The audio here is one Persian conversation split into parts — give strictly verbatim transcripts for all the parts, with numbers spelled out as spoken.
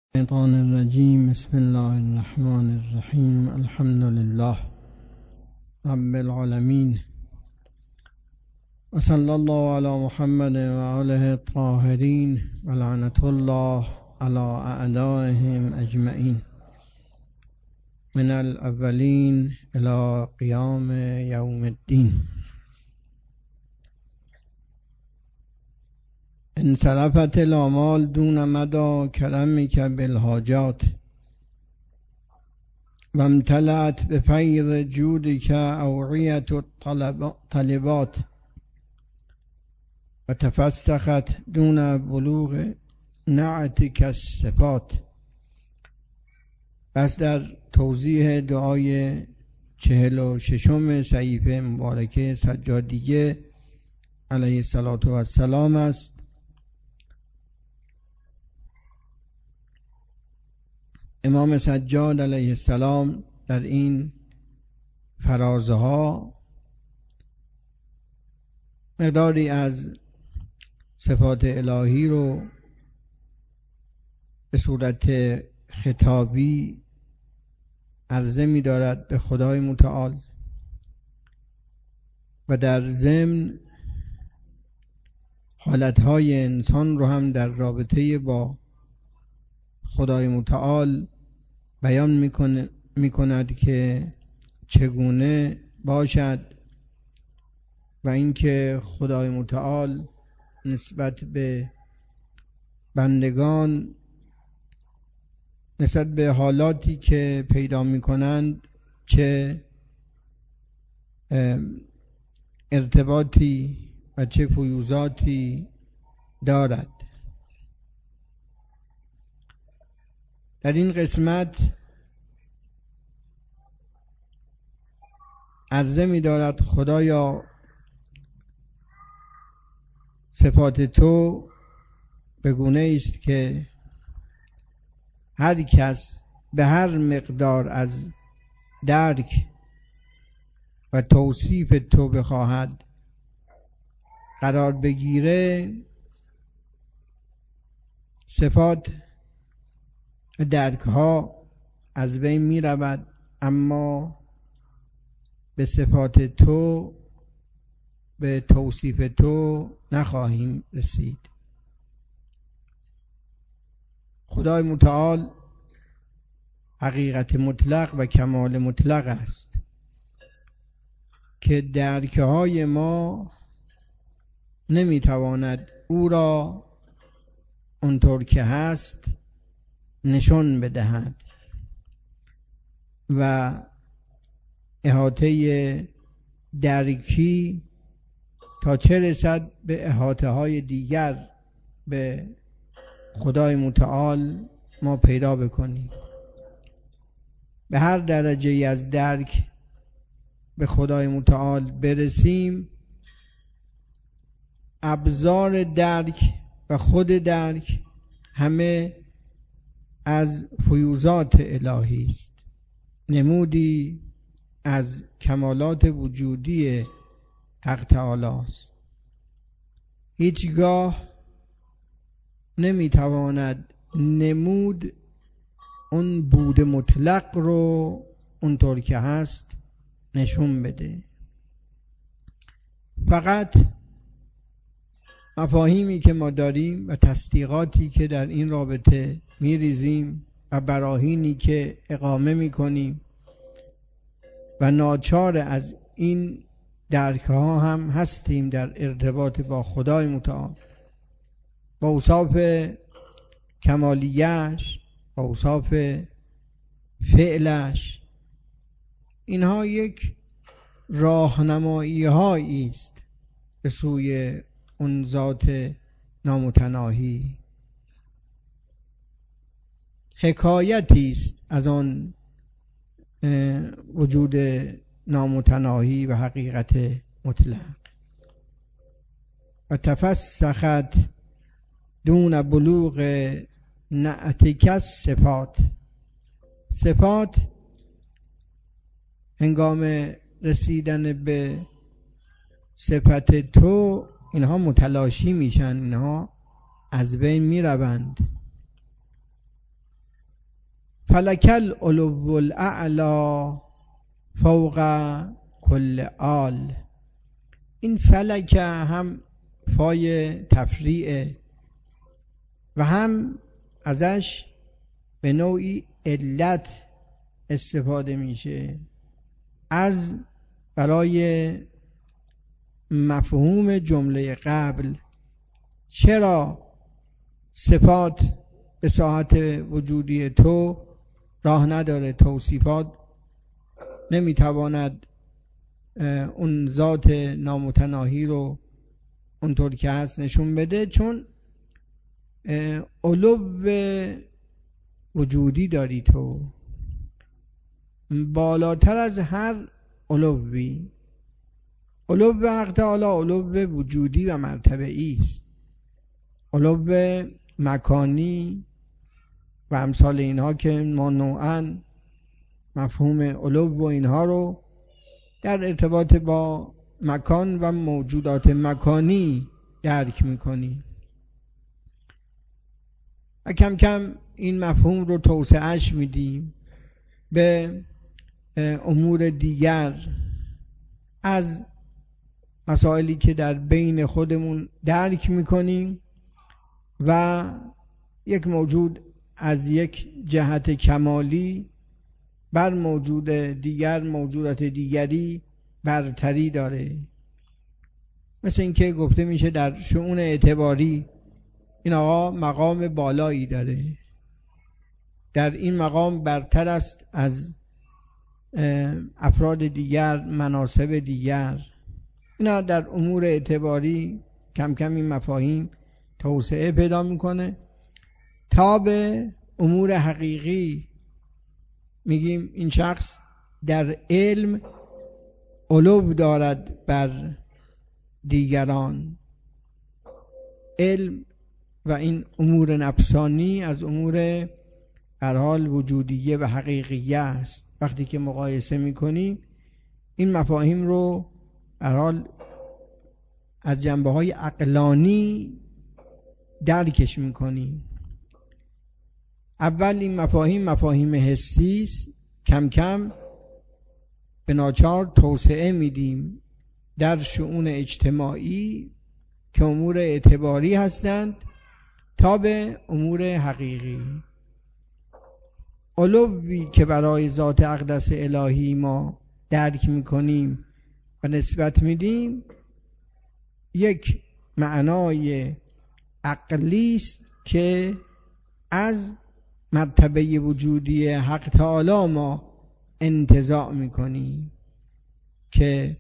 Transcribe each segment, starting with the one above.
الشيطان الرجيم. بسم الله الرحمن الرحيم. الحمد لله رب العالمين، وصلى الله على محمد وآله الطاهرين، ولعنة الله على أعدائهم أجمعين من الأولين إلى قيام يوم الدين. انصرفت الآمال دون مدى كرمك بالحاجات، وامتلأت بفيض جودك أوعية الطلبات، وتفسخت دون بلوغ نعتك الصفات. بس در توضیح دعای چهل و ششم صحیفه مبارکه سجادیه علیه الصلاة و السلام است. امام سجاد علیه السلام در این فرازها مقداری از صفات الهی رو به صورت خطابی عرضه می دارد به خدای متعال، و در ضمن حالتهای انسان رو هم در رابطه با خدای متعال بیان میکنه میکند که چگونه باشد، و اینکه خدای متعال نسبت به بندگان، نسبت به حالاتی که پیدا میکنند چه ارتباطی و چه فیوضاتی دارد. در این قسمت عرضه می دارد خدایا صفات تو به گونه است که هر کس به هر مقدار از درک و توصیف تو بخواهد قرار بگیره، صفات درک ها از بین می رود، اما به صفات تو، به توصیف تو نخواهیم رسید. خدای متعال حقیقت مطلق و کمال مطلق است که درک های ما نمی تواند او را اونطور که هست نشان بدهد، و احاطه درکی تا چه رسد به احاطه های دیگر به خدای متعال ما پیدا بکنیم. به هر درجه از درک به خدای متعال برسیم، ابزار درک و خود درک همه از فیوضات الهی است، نمودی از کمالات وجودی حق تعالی است. هیچگاه نمیتواند نمود اون بود مطلق رو اونطور که هست نشون بده. فقط مفاهیمی که ما داریم و تصدیقاتی که در این رابطه میریزیم و براهینی که اقامه میکنیم و ناچار از این درک ها هم هستیم در ارتباط با خدای متعال، با اوصاف کمالیش، با اوصاف فعلش. اینها یک راهنمایی هایی است به سوی اون ذات نامتناهی، حکایتی است از آن وجود نامتناهی و حقیقت مطلق. و تفسخت دون بلوغ نعتک الصفات. صفات هنگام رسیدن به صفت تو اینها متلاشی میشن، اینها از بین میروند. فلکل علو الاعلا فوق کل آل. این فلک هم فای تفریعه و هم ازش به نوعی علت استفاده میشه از برای مفهوم جمله قبل. چرا صفات به ساحت وجودی تو راه نداره، توصیفات نمیتواند اون ذات نامتناهی رو اونطور که هست نشون بده، چون علو وجودی داری تو، بالاتر از هر علوی. علو حق تعالی علو وجودی و مرتبه‌ای است، علو مکانی و امثال اینها که ما نوعاً مفهوم علو و اینها رو در ارتباط با مکان و موجودات مکانی درک میکنیم و کم کم این مفهوم رو توسعهش میدیم به امور دیگر، از مسائلی که در بین خودمون درک میکنیم و یک موجود از یک جهت کمالی بر موجود دیگر، موجودات دیگری برتری داره. مثل اینکه گفته میشه در شؤون اعتباری این آقا مقام بالایی داره، در این مقام برتر است از افراد دیگر، مناصب دیگر. اینا در امور اعتباری کم کم این مفاهیم توسعه پیدا میکنه تا به امور حقیقی میگیم این شخص در علم علو دارد بر دیگران. علم و این امور نفسانی از امور هر حال وجودیه و حقیقیه است. وقتی که مقایسه میکنیم این مفاهیم رو هر حال از جنبه های عقلانی درکش میکنیم. اول این مفاهیم مفاهیم حسی است، کم کم به ناچار توسعه میدیم در شؤون اجتماعی که امور اعتباری هستند تا به امور حقیقی. علوی که برای ذات اقدس الهی ما درک میکنیم و نسبت میدیم یک معنای عقلی است که از مرتبه وجودی حق تعالی ما انتزاع میکنیم که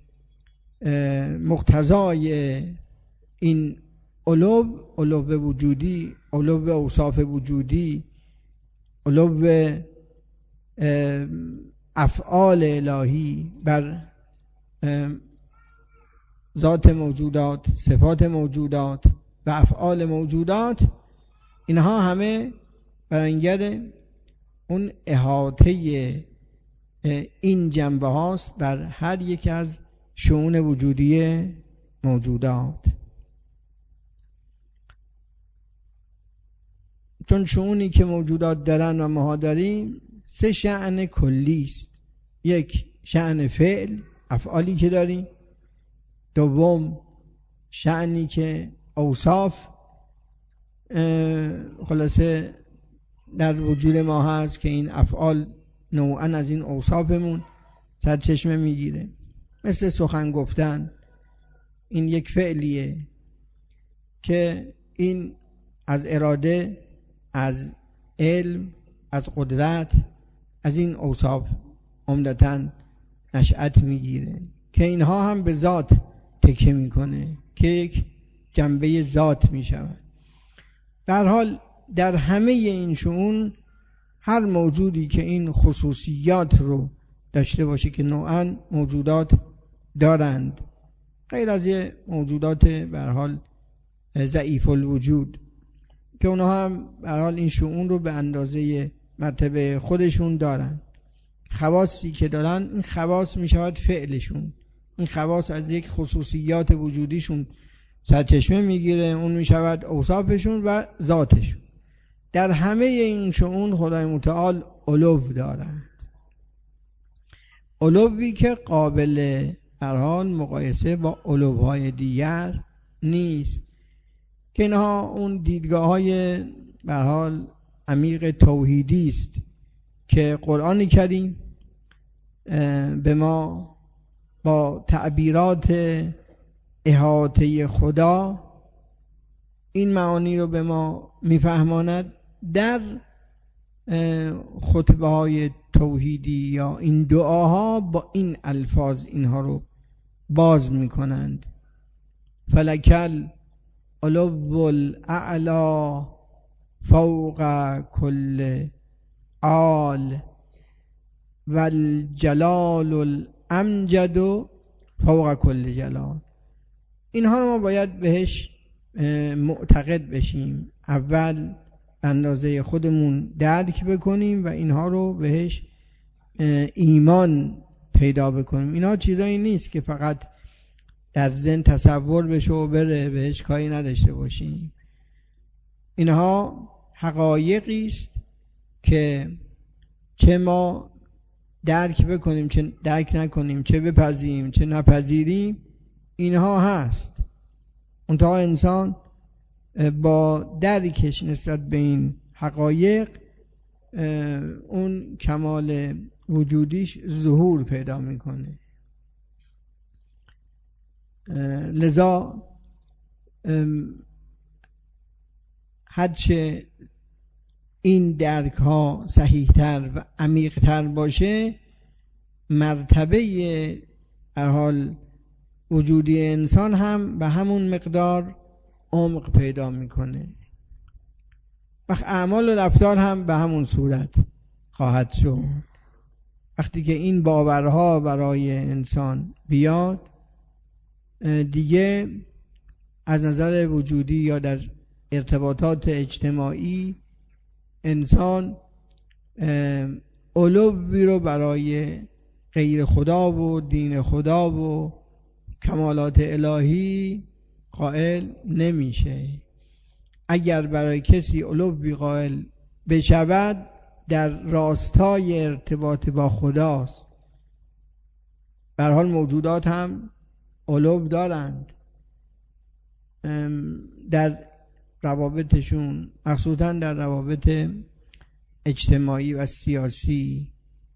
مقتضای این علو، علو وجودی، علو اوصاف وجودی، علو افعال الهی بر ذات موجودات، صفات موجودات و افعال موجودات، اینها همه بیانگر اون احاطه این جنبه هاست بر هر یک از شؤون وجودی موجودات. چون شؤونی که موجودات دارن و ما داریم سه شأن کلی است. یک شأن فعل، افعالی که داریم. دوم شأنی که اوصاف خلاصه در وجود ما هست که این افعال نوعاً از این اوصافمون سرچشمه میگیره، مثل سخن گفتن. این یک فعلیه که این از اراده، از علم، از قدرت، از این اوصاف عمدتاً نشأت میگیره که اینها هم به ذات تکیه میکنه که یک جنبه ذات میشود. در حال در همه این شؤون هر موجودی که این خصوصیات رو داشته باشه که نوعاً موجودات دارند، غیر از یه موجودات به هر حال ضعیف الوجود که اونها هم به هر حال این شؤون رو به اندازه مرتبه خودشون دارن، خواصی که دارن، این خواص میشود فعلشون. این خواص از یک خصوصیات وجودیشون سرچشمه میگیره، اون میشود اوصافشون و ذاتشون. در همه این شؤون خدای متعال علو دارند، علوی که قابل هر حال مقایسه با علوهای دیگر نیست، که اینها اون دیدگاه های به هر حال عمیق توحیدی است که قرآن کریم به ما با تعبیرات احاطه خدا این معانی رو به ما میفهماند. در خطبه های توحیدی یا این دعاها با این الفاظ اینها رو باز میکنند: فلکل علو الاعلی فوق کل آل والجلال الامجد فوق کل جلال. اینها رو ما باید بهش معتقد بشیم، اول اندازه خودمون درک بکنیم و اینها رو بهش ایمان پیدا بکنیم. اینها چیزایی نیست که فقط در ذهن تصور بشه و بره، بهش کاری نداشته باشیم. اینها حقایقی است که چه ما درک بکنیم چه درک نکنیم، چه بپذیریم چه نپذیریم، اینها هست. منتها انسان با درکش نسبت به این حقایق اون کمال وجودیش ظهور پیدا میکنه. لذا هرچه این درک ها صحیح تر و عمیق تر باشه، مرتبه هر حال وجودی انسان هم به همون مقدار عمق پیدا میکنه. وقت اعمال و رفتار هم به همون صورت خواهد شد. وقتی که این باورها برای انسان بیاد، دیگه از نظر وجودی یا در ارتباطات اجتماعی انسان علوی رو برای غیر خدا و دین خدا و کمالات الهی قائل نمیشه. اگر برای کسی علوی قائل بشود، در راستای ارتباط با خداست. به هر حال موجودات هم علو دارند در روابطشون، مخصوصا در روابط اجتماعی و سیاسی.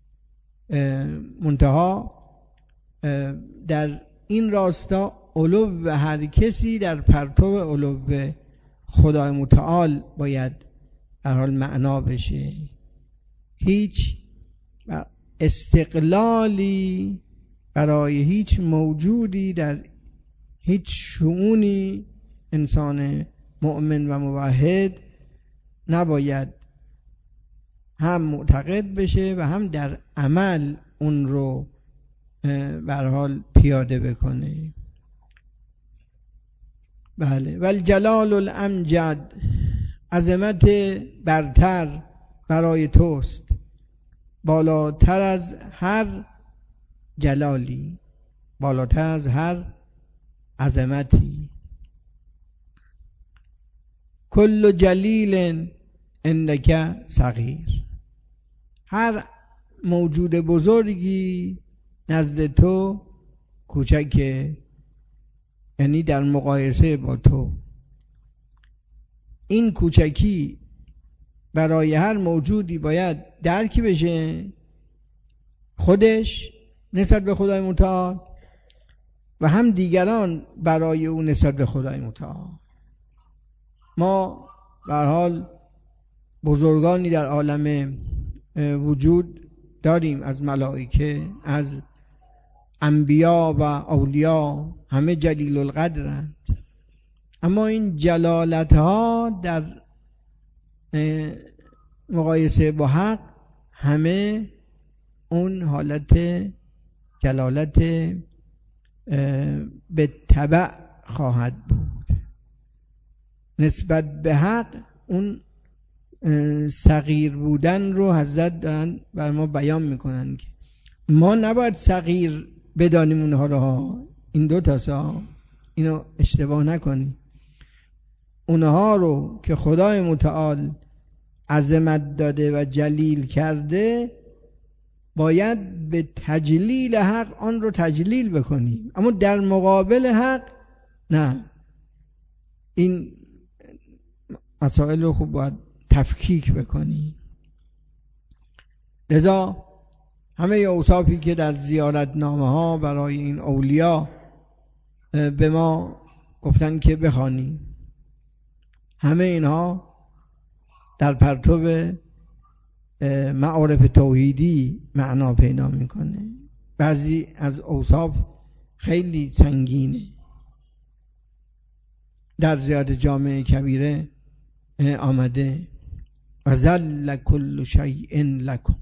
منتها در این راستا علو و هر کسی در پرتو علو خدای متعال باید در حال معنا بشه. هیچ استقلالی برای هیچ موجودی در هیچ شؤونی انسان مؤمن و موحد نباید هم معتقد بشه و هم در عمل اون رو به هر حال پیاده بکنه. بله. والجلال الامجد، عظمت برتر برای توست، بالاتر از هر جلالی، بالاتر از هر عظمتی. کل جلیل عندک صغیر، هر موجود بزرگی نزد تو کوچکه، یعنی در مقایسه با تو. این کوچکی برای هر موجودی باید درک بشه، خودش نسبت به خدای متعال و هم دیگران برای او نسبت به خدای متعال. ما به هر حال بزرگانی در عالم وجود داریم، از ملائکه، از انبیا و اولیا، همه جلیل القدرند. اما این جلالت ها در مقایسه با حق همه اون حالت جلالت به تبع خواهد بود. نسبت به حق اون صغیر بودن رو حضرت دارن بر ما بیان میکنن که ما نباید صغیر بدانیم اونها رو ها. این دو تاسا اینو اشتباه نکنی. اونها رو که خدای متعال عظمت داده و جلیل کرده باید به تجلیل حق آن رو تجلیل بکنیم، اما در مقابل حق نه. این مسائل رو خوب باید تفکیک بکنیم. لذا همه اوصافی که در زیارتنامه ها برای این اولیا به ما گفتن که بخوانیم، همه اینها در پرتو معارف توحیدی معنا پیدا میکنه. بعضی از اوصاف خیلی سنگینه. در زیارت جامع کبیره آمده و ذل کل شیء لکم.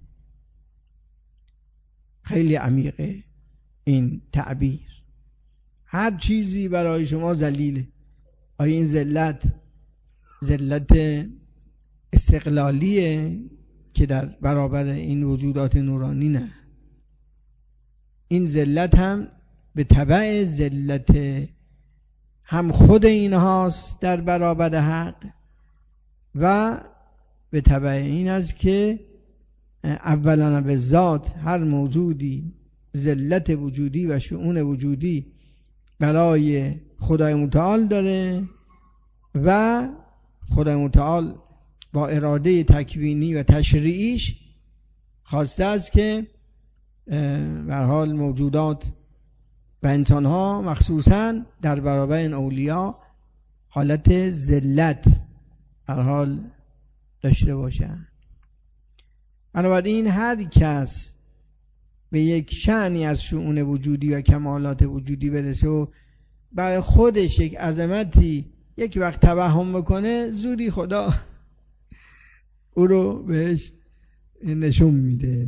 خیلی عمیقه این تعبیر. هر چیزی برای شما ذلیله. آیا این ذلت ذلت استقلالیه که در برابر این وجودات نورانی؟ نه، این ذلت هم به تبع ذلت هم خود اینهاست در برابر حق و به تبع این است که اولا به ذات هر موجودی ذلت وجودی و شؤون وجودی برای خدای متعال داره و خدای متعال با اراده تکوینی و تشریعیش خواسته است که به هر حال موجودات و انسان‌ها مخصوصاً در برابر این اولیا حالت ذلت هر حال داشته باشند. بنابراین هر کس به یک شأنی از شؤون وجودی و کمالات وجودی برسه و برای خودش یک عظمتی یک وقت توهم بکنه، زودی خدا او رو بهش نشون میده.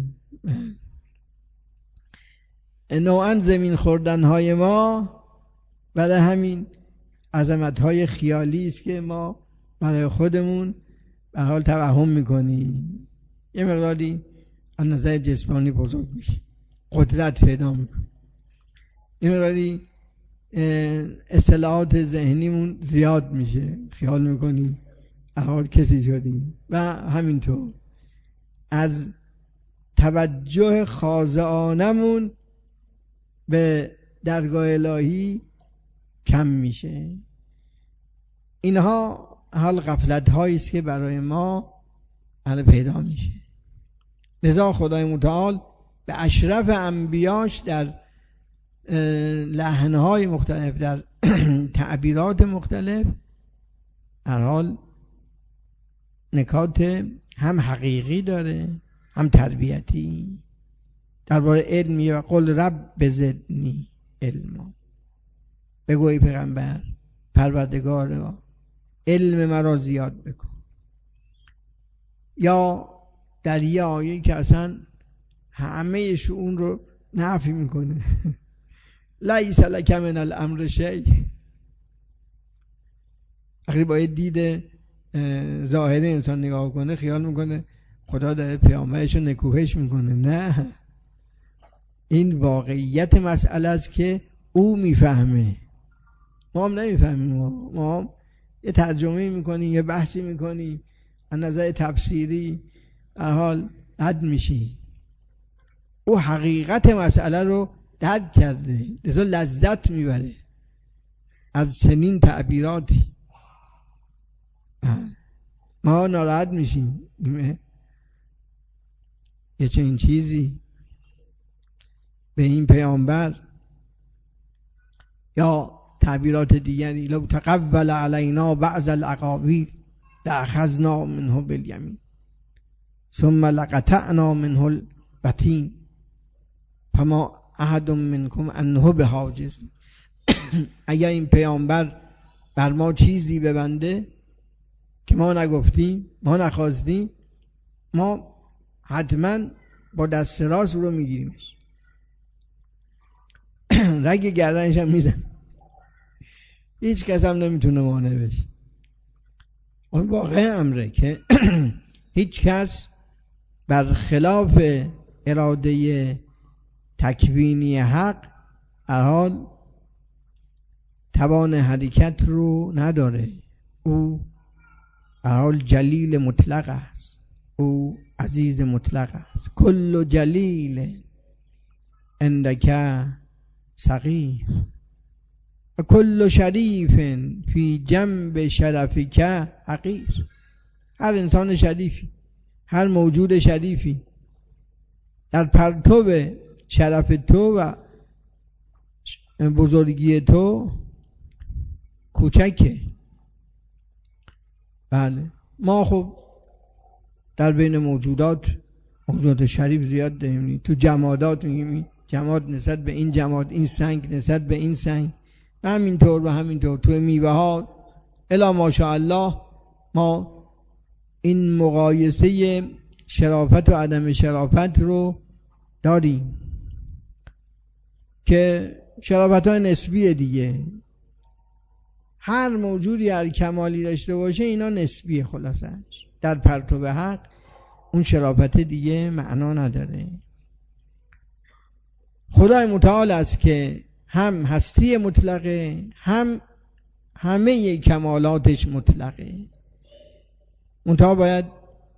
نوعا زمین خوردنهای ما برای همین عظمتهای خیالی است که ما برای خودمون به حال توهم میکنیم. یه مقداری از نظر جسمانی بزرگ میشه، قدرت پیدا میکنه، یه مقداری اصطلاحات ذهنیمون زیاد میشه، خیال میکنیم حال کسی شدیم و همینطور از توجه خاضعانمون به درگاه الهی کم میشه. اینها حال غفلت هایی است که برای ما حال پیدا میشه. لذا خدای متعال به اشرف انبیاش در لحنهای مختلف، در تعبیرات مختلف، هر حال نکات هم حقیقی داره هم تربیتی. درباره علم میگه قل رب بزدنی علما، بگو ای پیغمبر پروردگار علم مرا زیاد بکن. یا در یه آیه که اصلا همه شؤون رو نفی میکنه لیس لک من الامر شیء. اگه باید دید ظاهر انسان نگاه کنه خیال میکنه خدا داره پیامبرش رو نکوهش میکنه. نه، این واقعیت مسئله است که او میفهمه، ما هم نمیفهمیم. ما, ما هم یه ترجمه میکنیم، یه بحثی میکنیم، از نظر تفسیری در حال رد میشی. او حقیقت مسئله رو درک کرده، لذا لذت میبره از چنین تعبیراتی. ما ناراحت میشیم یه چنین چیزی به این پیامبر یا تعبیرات دیگری. لو تقبل علینا بعض الاقاویل لأخذنا منه بالیمین ثم لقطعنا منه الوتین فما احد منکم عنه بحاجز. اگر این پیامبر بر ما چیزی ببنده که ما نگفتیم، ما نخواستیم، ما حتما با دست راست رو میگیریمش، رگ گردنش هم میزن، هیچ کس هم نمیتونه مانع بشه. اون واقع امره که هیچ کس برخلاف اراده تکوینی حق هر حال توان حرکت رو نداره. او به هر حال جلیل مطلق است، او عزیز مطلق است. کل جلیل عندک صغیر و کل شریف فی جنب شرفک حقیر. هر انسان شریفی، هر موجود شریفی در پرتو شرف تو و بزرگی تو کوچکه. بله، ما خب در بین موجودات موجودات شریف زیاد داریم. تو جمادات میگیم جماد نسبت به این جماد، این سنگ نسبت به این سنگ، همینطور و همینطور. تو میوه ها الا ماشاءالله ما این مقایسه شرافت و عدم شرافت رو داریم که شرافت های نسبیه دیگه. هر موجودی هر کمالی داشته باشه اینا نسبیه، خلاصش در پرتو حق اون شرافت دیگه معنا نداره. خدای متعال است که هم هستی مطلقه، هم همه کمالاتش مطلقه. منتها باید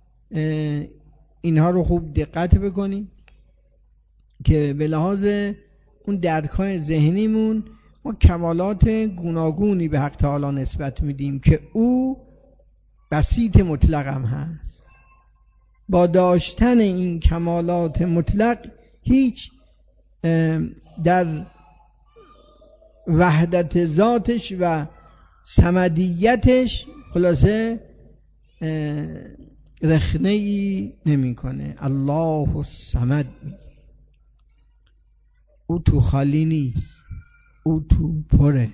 اینها رو خوب دقت بکنیم که به لحاظ اون درک‌های ذهنیمون ما کمالات گوناگونی به حق تعالی نسبت میدیم که او بسیط مطلق هم هست. با داشتن این کمالات مطلق هیچ در وحدت ذاتش و صمدیتش خلاصه رخنه ای نمی کنه. الله الصمد، او تو خالی نیست، او تو پره.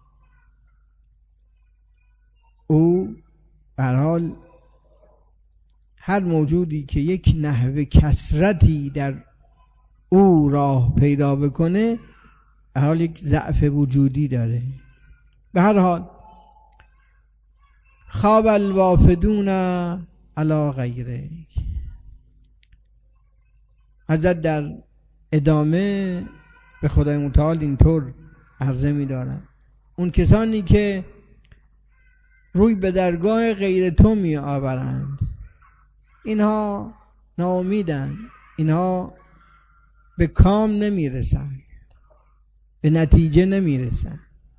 او به هر حال هر موجودی که یک نحو کثرتی در او راه پیدا بکنه به هر حال یک ضعف وجودی داره. به هر حال خواب الوافدون علی غیره. حضرت در ادامه به خدای متعال اینطور عرضه می دارن: اون کسانی که روی به درگاه غیر تو می آورند اینها ناامیدن، اینها به کام نمی رسن، به نتیجه نمی رسن.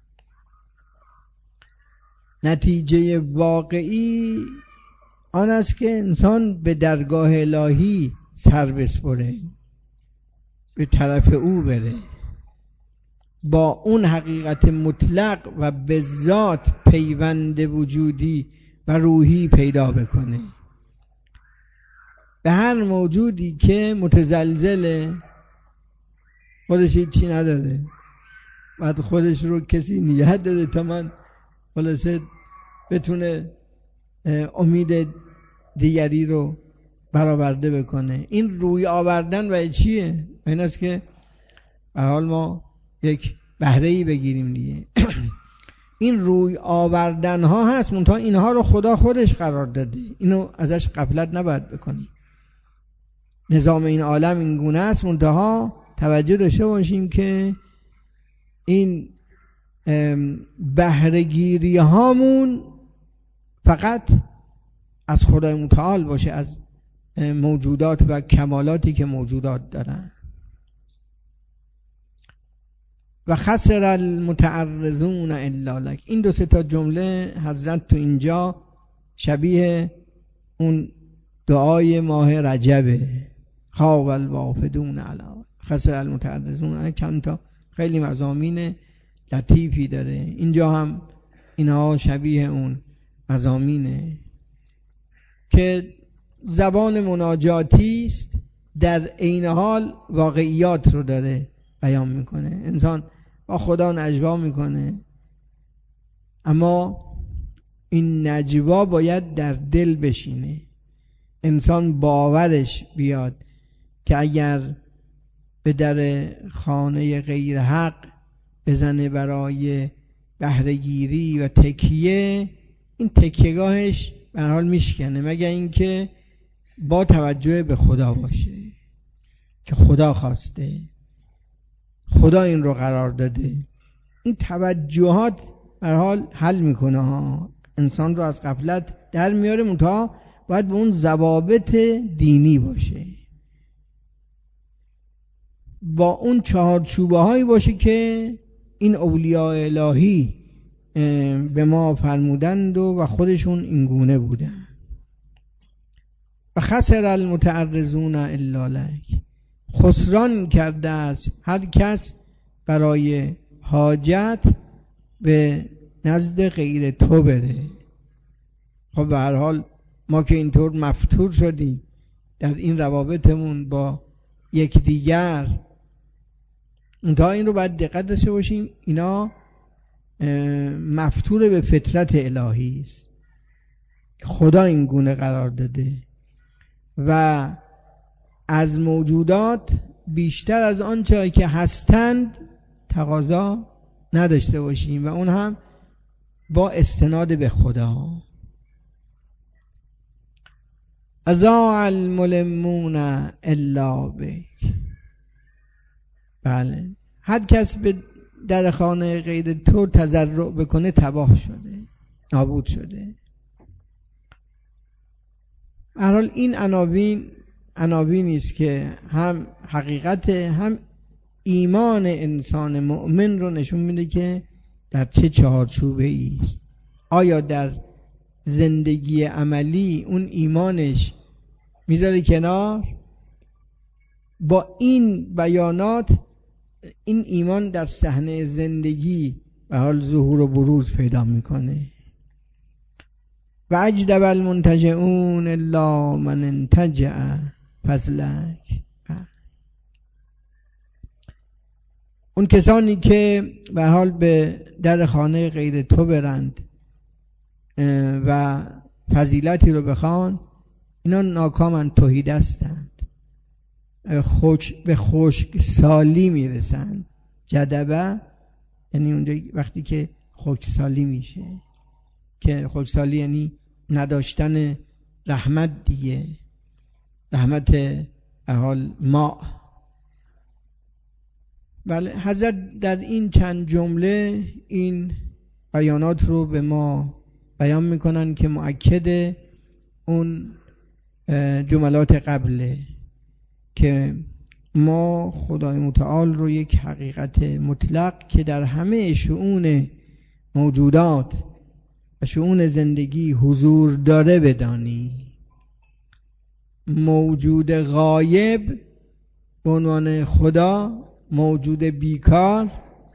نتیجه واقعی آن است که انسان به درگاه الهی سر بسپره، به طرف او بره، با اون حقیقت مطلق و به ذات پیوند وجودی و روحی پیدا بکنه. به هر موجودی که متزلزله، خودش هیچی نداره، بعد خودش رو کسی نگه داره تا من خلاصه بتونه امید دیگری رو برآورده بکنه. این روی آوردن و چیه؟ این است که به حال ما یک بهره‌ای بگیریم دیگه. این روی آوردن ها هست، منتها اینها رو خدا خودش قرار داده، اینو ازش غفلت نباید بکنیم. نظام این عالم این گونه است، منتها توجه داشته باشیم که این بهره‌گیری هامون فقط از خدای متعال باشه، از موجودات و کمالاتی که موجودات دارن. و خسر المتعرضون الا لک. این دو سه تا جمله حضرت تو اینجا شبیه اون دعای ماه رجبه: خواب الوافدون علی خسر المتعرضون. چند تا خیلی مضامین لطیفی داره. اینجا هم اینها شبیه اون مضامینه که زبان مناجاتی است، در عین حال واقعیات رو داره بیان میکنه. انسان با خدا نجوا میکنه، اما این نجوا باید در دل بشینه. انسان باورش بیاد که اگر به در خانه غیر حق بزنه برای بهره‌گیری و تکیه، این تکیهگاهش به هر حال میشکنه، مگر اینکه با توجه به خدا باشه که خدا خواسته، خدا این رو قرار داده. این توجهات به هر حال حل میکنه ها انسان رو از غفلت در میاره، منتها باید به اون ضوابط دینی باشه، با اون چهارچوبه هایی باشه که این اولیاء الهی به ما فرمودند و, و خودشون این گونه بودن. و خسر المتعرضون الا لک، خسران کرده است هر کس برای حاجت به نزد غیر تو بره. خب به هر حال ما که اینطور مفتور شدیم در این روابطمون با یکدیگر، تا این رو باید دقت داشته باشیم، اینا مفتور به فطرت الهی است، خدا این گونه قرار داده و از موجودات بیشتر از آنچه که هستند تقاضا نداشته باشیم و اون هم با استناد به خدا. اضاع الملمون الا بک، بله هر کس به در خانه غیر تو تضرع بکنه تباه شده، نابود شده. هر حال این عناوین عناوینی است که هم حقیقت هم ایمان انسان مؤمن رو نشون میده که در چه چهارچوبه است. آیا در زندگی عملی اون ایمانش میذاره کنار، با این بیانات این ایمان در صحنه زندگی به حال ظهور و بروز پیدا میکنه. و اجدب المنتجعون الا من انتجع فضلک، اون کسانی که به حال به در خانه غیر تو برند و فضیلتی رو بخوان، اینا ناکامن، تهیدستند، خوش به خشک سالی میرسند. جدبه یعنی اونجا وقتی که خشک سالی میشه، که خشک سالی یعنی نداشتن رحمت دیگه، رحمت احال ما. بله حضرت در این چند جمله این بیانات رو به ما بیان میکنن که مؤکد اون جملات قبله که ما خدای متعال رو یک حقیقت مطلق که در همه شؤون موجودات و شؤون زندگی حضور داره بدانی. موجود غایب به عنوان خدا، موجود بیکار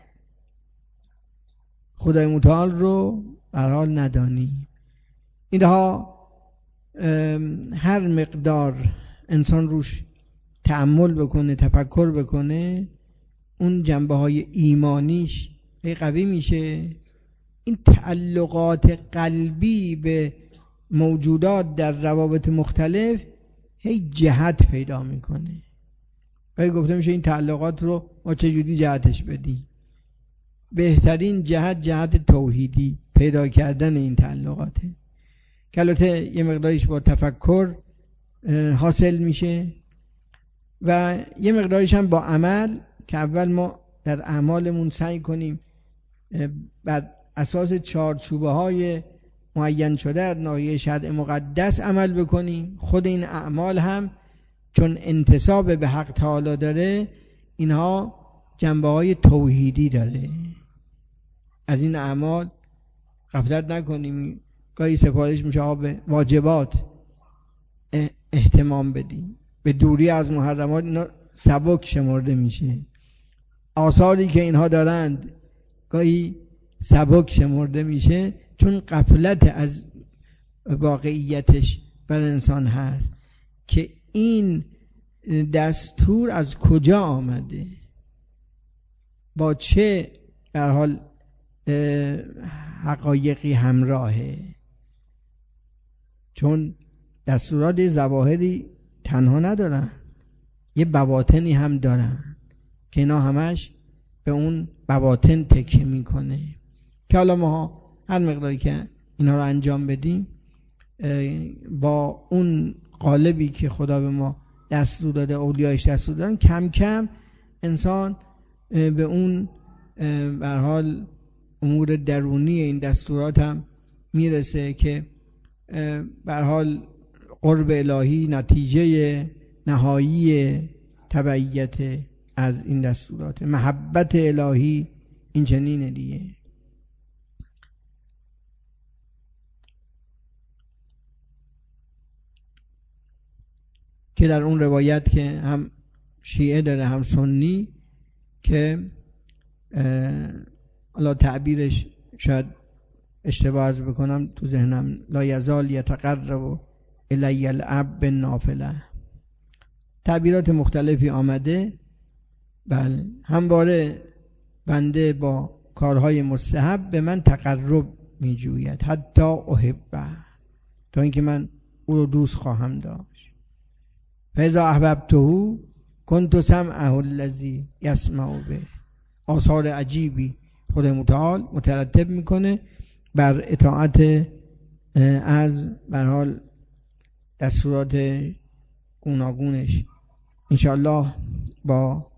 خدای متعال رو به هر حال ندانی. اینها هر مقدار انسان روش تأمل بکنه، تفکر بکنه، اون جنبه های ایمانیش قوی میشه. این تعلقات قلبی به موجودات در روابط مختلف هی جهت پیدا میکنه. گاهی گفته میشه این تعلقات رو ما چجوری جهتش بدیم. بهترین جهت جهت توحیدی پیدا کردن این تعلقاته که البته یه مقداریش با تفکر حاصل میشه و یه مقداریش هم با عمل، که اول ما در اعمالمون سعی کنیم بر اساس چارچوبه های معین شده در ناحیه شرع مقدس عمل بکنیم. خود این اعمال هم چون انتساب به حق تعالی داره، اینها جنبه های توحیدی داره. از این اعمال غفلت نکنیم. گاهی سفارش میشه به واجبات اهتمام بدیم، به دوری از محرمات اینا سبک شمرده میشه. آثاری که اینها دارند گاهی سبک شمرده میشه چون غفلت از واقعیتش بر انسان هست که این دستور از کجا آمده، با چه در حال حقایقی همراهه. چون دستورات ظواهری تنها ندارن، یه بواطنی هم دارن که اینا همش به اون بواطن تکیه میکنه که حالا ما هر مقداری که اینا رو انجام بدیم با اون قالبی که خدا به ما دستور داده، اولیایش دستور دادن، کم کم انسان به اون به هر حال امور درونی این دستورات هم میرسه که به هر حال قرب الهی نتیجه نهایی تبعیت از این دستورات، محبت الهی این چنینه دیگه. که در اون روایت که هم شیعه داره هم سنی که الله تعبیرش شاید اشتباه از بکنم تو ذهنم، لا یزال یتقرب الی العبد بالنافله، تعبیرات مختلفی آمده. بله همواره بنده با کارهای مستحب به من تقرب می جوید، حتی احبه، تا اینکه من او رو دوست خواهم داشت. فاذا احببته کنت سمعه الذی یسمع به. آثار عجیبی خود متعال مترتب میکنه بر اطاعت از به هر حال دستورات گوناگونش. انشاءالله با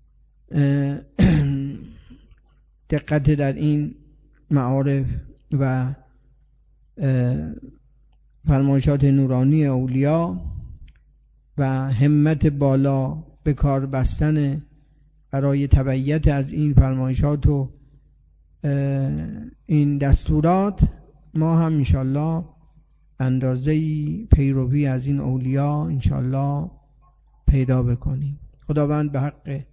دقت در این معارف و فرمایشات نورانی اولیا و همت بالا به کار بستن برای تبعیت از این فرمایشات و این دستورات، ما هم انشاءالله اندازه‌ای پیروی از این اولیا انشاءالله پیدا بکنیم. خداوند به حق